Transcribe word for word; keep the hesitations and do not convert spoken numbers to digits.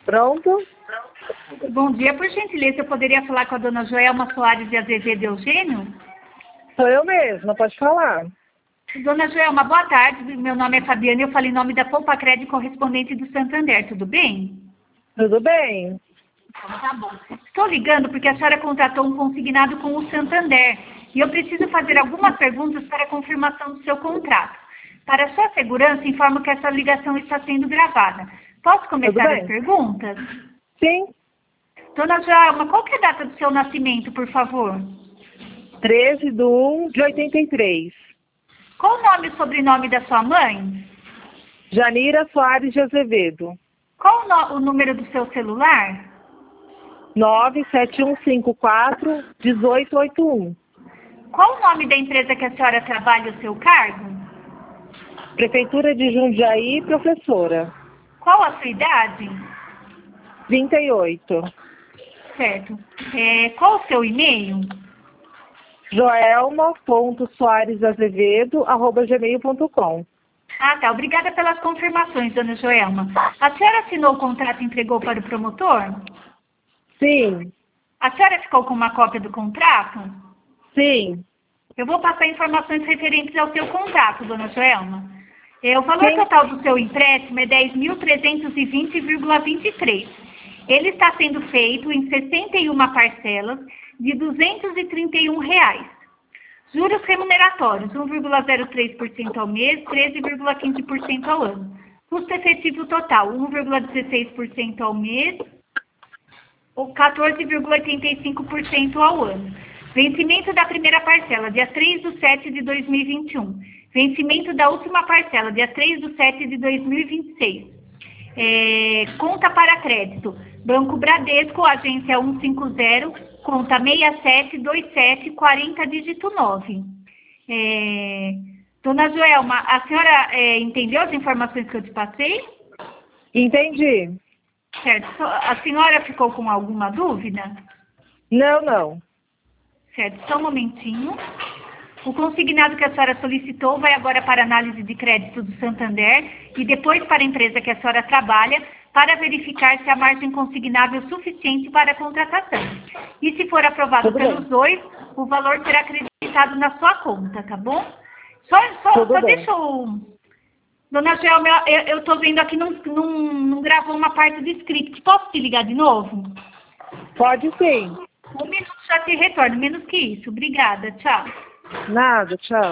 Pronto? Bom dia, por gentileza, eu poderia falar com a dona Joelma Soares de Azevedo Eugênio? Sou eu mesma, pode falar. Dona Joelma, boa tarde, meu nome é Fabiana e eu falo em nome da Poupa Crédito correspondente do Santander, tudo bem? Tudo bem? Então, tá bom. Estou ligando porque a senhora contratou um consignado com o Santander e eu preciso fazer algumas perguntas para a confirmação do seu contrato. Para sua segurança, informo que essa ligação está sendo gravada. Posso começar as perguntas? Sim. Dona Joelma, qual que é a data do seu nascimento, por favor? treze de um de oitenta e três. Qual o nome e sobrenome da sua mãe? Janira Soares de Azevedo. Qual o, no- o número do seu celular? nove sete um cinco quatro, um oito oito um. Qual o nome da empresa que a senhora trabalha e o seu cargo? Prefeitura de Jundiaí, professora. Qual a sua idade? trinta e oito. Certo. É, qual o seu e-mail? joelma ponto soares azevedo arroba gmail ponto com. Ah, tá. Obrigada pelas confirmações, dona Joelma. A senhora assinou o contrato e entregou para o promotor? Sim. A senhora ficou com uma cópia do contrato? Sim. Eu vou passar informações referentes ao seu contrato, dona Joelma. É, o valor Sim. total do seu empréstimo é dez mil trezentos e vinte vírgula vinte e três. Ele está sendo feito em sessenta e uma parcelas de duzentos e trinta e um reais. Juros remuneratórios, um vírgula zero três por cento ao mês, treze vírgula quinze por cento ao ano. Custo efetivo total, um vírgula dezesseis por cento ao mês, ou quatorze vírgula oitenta e cinco por cento ao ano. Vencimento da primeira parcela, dia três de setembro de dois mil e vinte e um. Vencimento da última parcela, dia três de setembro de dois mil e vinte e seis. É, conta para crédito, Banco Bradesco, agência cento e cinquenta, conta seis sete dois sete quatro zero, dígito nove. É, dona Joelma, a senhora é, entendeu as informações que eu te passei? Entendi. Certo. A senhora ficou com alguma dúvida? Não, não. Certo, só um momentinho. O consignado que a senhora solicitou vai agora para análise de crédito do Santander e depois para a empresa que a senhora trabalha para verificar se a margem consignável é suficiente para a contratação. E se for aprovado Tudo pelos bem. dois, o valor será acreditado na sua conta, tá bom? Só, só, Tudo só bem. deixa eu... Dona Joelma, eu estou vendo aqui, não, não, não gravou uma parte do script. Posso te ligar de novo? Pode sim. Um minuto já te retorno, menos que isso. Obrigada, tchau. Nada, tchau.